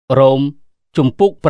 រ៉ូមជំពូក6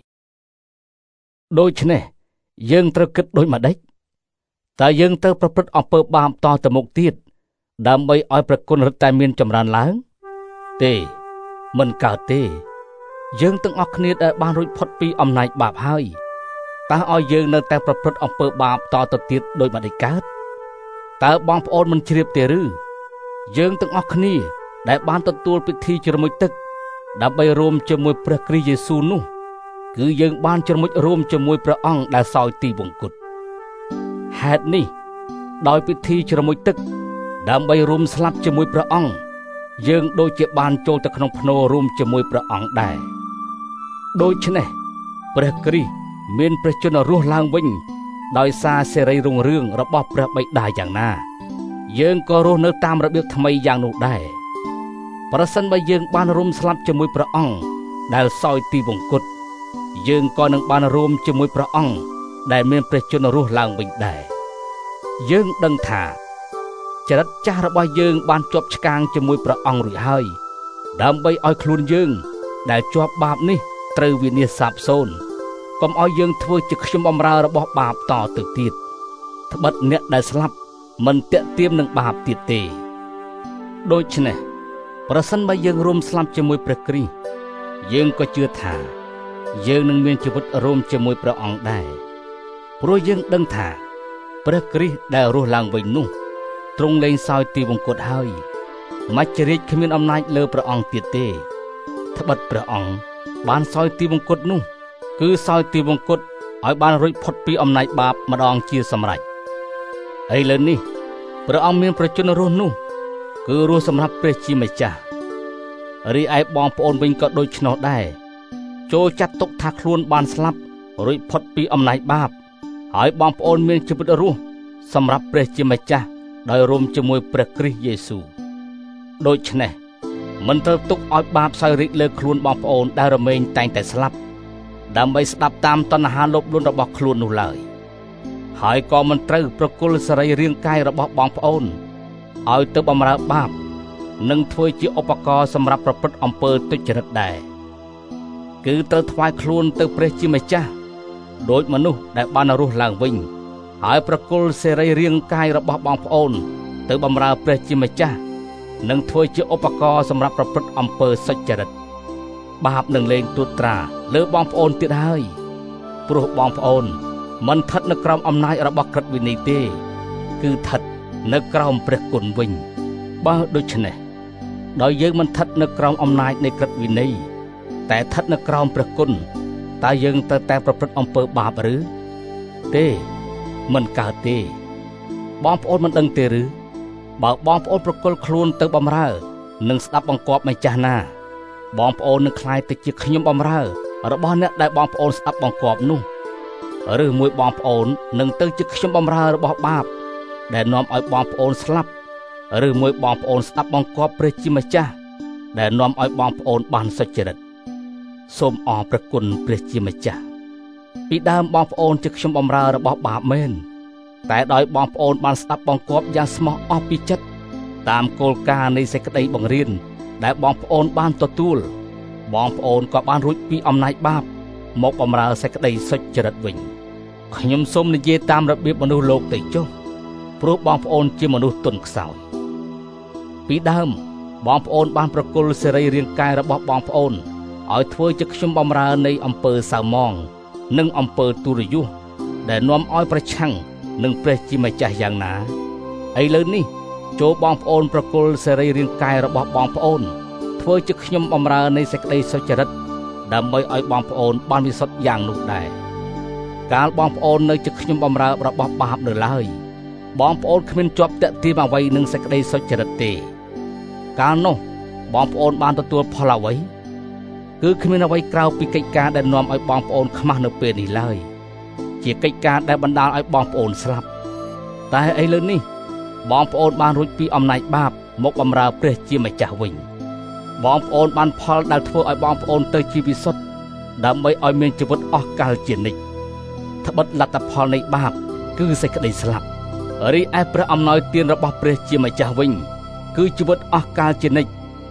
ដូច្នេះយើងត្រូវគិតដូចម្ដេចតើយើងត្រូវប្រព្រឹត្តអំពើបាបតទៅមុខទៀតដើម្បីឲ្យព្រះគុណរឹតតែមានចម្រើនឡើងទេមិនកើតទេយើងទាំងអស់គ្នាដែលបានរួចផុតពីអំណាចបាបហើយតើឲ្យយើងនៅតែប្រព្រឹត្តអំពើបាបតទៅទៀតដូចម្ដេចកើតតើបងប្អូនមិនជ្រាបទេឬយើងទាំងអស់គ្នាដែលបានទទួលពិធីជ្រមុជទឹកដើម្បីរួមជាមួយព្រះគ្រីស្ទយេស៊ូវនោះគឺយើងបានជ្រមុជរួមជាមួយព្រះអង្គដែលសោយទីវង្គតហេតុនេះដោយពិធីជ្រមុជទឹកដើម្បីរួមស្លាប់ជាមួយព្រះអង្គយើងដូចជាបានចូលទៅក្នុងភ្នូររួមជាមួយព្រះអង្គដែរដូច្នេះព្រះគ្រីស្ទមានព្រះជន្មរស់ឡើងវិញដោយសារសេរីរុងរឿងរបស់ព្រះបិតាយ៉ាងណាយើងក៏រស់នៅតាមរបៀបថ្មីយ៉ាងនោះដែរប្រសិនបើយើងបានរួមស្លាប់ជាមួយព្រះអង្គដែលសោយទីវង្គតយើងក៏នឹងបានរួមជាមួយព្រះអង្គដែលមានព្រះជន្មរស់ឡើងវិញដែរយើងដឹងថាចរិតចាស់របស់យើងបានជាប់ឆ្កាងជាមួយព្រះអង្គរួចហើយដើម្បីឲ្យខ្លួនយើងដែលជាប់បាបនេះត្រូវវិនាសសាបសូន្យកុំឲ្យយើងធ្វើជាខ្ញុំបម្រើរបស់បាបតទៅទៀតត្បិតអ្នកដែលស្លាប់មិនតាក់ទាញនឹងបាបទៀតទេដូច្នេះប្រសិនបើយើងរួមស្លាប់ជាមួយព្រះគ្រីស្ទយើងក៏ជឿថាយើងនឹងមានជីវិតរួមជាមួយព្រះអង្គដែរព្រោះយើងដឹងថាព្រះគ្រីស្ទដែលរស់ឡើងវិញនោះទ្រង់លែងសោយទីវង្គតហើយមច្ចរាជគ្មានអំណាចលើព្រះអង្គទៀតទេត្បិតព្រះអង្គបានសោយទីវង្គតនោះគឺសោយទីវង្គតឲ្យបានរួចផុតពីអំណាចបាបម្ដងជាសម្រេចឥឡូវនេះព្រះអង្គមានព្រះជន្មរស់នោះគឺរស់សម្រាប់ព្រះជាម្ចាស់រីឯបងប្អូនវិញក៏ដូច្នោះដែរចូលចាត់ទុកថាខ្លួនបានស្លាប់រួចផុតពីអំណាចបាបហើយបងប្អូនមានជីវិតរស់សម្រាប់ព្រះជាម្ចាស់ដោយរួមជាមួយព្រះគ្រីស្ទយេស៊ូវដូច្នេះមិនត្រូវទុកឲ្យបាបសោយរាជលើខ្លួនបងប្អូនដែលរមែងតែងតែស្លាប់ដើម្បីស្ដាប់តាមតណ្ហាលោភលន់របស់ខ្លួននោះឡើយហើយក៏មិនត្រូវប្រគល់សរីរាង្គកាយរបស់បងប្អូនឲ្យទៅបម្រើបាបនិងធ្វើជាឧបករណ៍សម្រាប់ប្រព្រឹត្តអំពើទុច្ចរិតដែរគឺត្រូវថ្វាយខ្លួនទៅព្រះជាម្ចាស់ដោយមនុស្សដែលបានរស់ឡើងវិញហើយប្រគល់សរីរាង្គកាយរបស់បងប្អូនទៅបម្រើព្រះជាម្ចាស់និងធ្វើជាឧបករណ៍សម្រាប់ប្រព្រឹត្តអំពើសុចរិតបាបនឹងលែងត្រួតត្រាលើបងប្អូនទៀតហើយព្រោះបងប្អូនមិនស្ថិតនៅក្រោមអំណាចរបស់ក្រឹតវិន័យទេគឺស្ថិតនៅក្រោមព្រះគុណវិញបើដូច្នេះដោយយើងមិនស្ថិតនៅក្រោមអំណាចនៃក្រឹតវិន័យតែស្ថិតនៅក្រោមព្រះគុណតើយើងត្រូវតែប្រព្រឹត្តអំពើបាបឬទេមិនកើតទេបងប្អូនមិនដឹងទេឬបើបងប្អូនប្រគល់ខ្លួនទៅបម្រើនិងស្ដាប់បង្គាប់ម្ចាស់ណាបងប្អូននឹងក្លាយទៅជាខ្ញុំបម្រើរបស់អ្នកដែលបងប្អូនស្ដាប់បង្គាប់នោះឬមួយបងប្អូននឹងទៅជាខ្ញុំបម្រើរបស់បាបដែលនាំឲ្យបងប្អូនស្លាប់ឬមួយបងប្អូនស្ដាប់បង្គាប់ព្រះជាម្ចាស់ដែលនាំឲ្យបងប្អូនបានសុចរិតសូមអរព្រះគុណព្រះជាម្ចាស់ពីដើមបងប្អូនជាខ្ញុំបម្រើរបស់បាបមែនតែដោយបងប្អូនបានស្ដាប់បង្គាប់យ៉ាងស្មោះអស់ពីចិត្តតាមគោលការណ៍នៃសេចក្តីបង្រៀនដែលបងប្អូនបានទទួលបងប្អូនក៏បានរួចពីអំណាចបាបមកបម្រើសេចក្តីសុចរិតវិញខ្ញុំសូមនិយាយតាមរបៀបមនុស្សលោកទៅចុះព្រោះបងប្អូនជាមនុស្សទន់ខ្សោយពីដើមបងប្អូនបានប្រគល់សរីរាង្គកាយរបស់បងប្អូនឲ្យធ្វើជាខ្ញុំបម្រើនៃអំពើសៅហ្មងនិងអំពើទុរយុសដែលនាំឲ្យប្រឆាំងនឹងព្រះជាម្ចាស់យ៉ាងណាឥឡូវនេះចូលបងប្អូនប្រគល់សរីរាង្គកាយរបស់បងប្អូនធ្វើជាខ្ញុំបម្រើនៃសេចក្តីសុចរិតដើម្បីឲ្យបងប្អូនបានវិសុទ្ធយ៉ាងនោះដែរកាលបងប្អូននៅជាខ្ញុំបម្រើរបស់បាបនៅឡើយបងប្អូនគ្មានជាប់តាក់ទាញអ្វីនឹងសេចក្តីសុចរិតទេកាលនោះបងប្អូនបានទទួលផលអ្វីគឺគ្មានអ្វីក្រៅពីកិច្ចការដែលនាំឲ្យបងប្អូនខ្មាស់នៅពេលនេះឡើយជាកិច្ចការដែលបណ្ដាលឲ្យបងប្អូនស្លាប់តែឥឡូវនេះបងប្អូនបានរួចពីអំណាចបាបមកបម្រើព្រះជាម្ចាស់វិញបងប្អូនបានផលដែលធ្វើឲ្យបងប្អូនទៅជាវិសុទ្ធដើម្បីឲ្យមានជីវិតអស់កលជានិច្ចត្បិតលទ្ធផលនៃបាបគឺសេចក្តីស្លាប់រីឯព្រះអំណោយទានរបស់ព្រះជាម្ចាស់វិញគឺជីវិតអស់កលជានិច្ច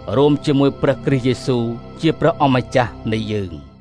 រួមជាមួយព្រះគ្រីស្ទយេស៊ូវជាព្រះអម្ចាស់នៃយើង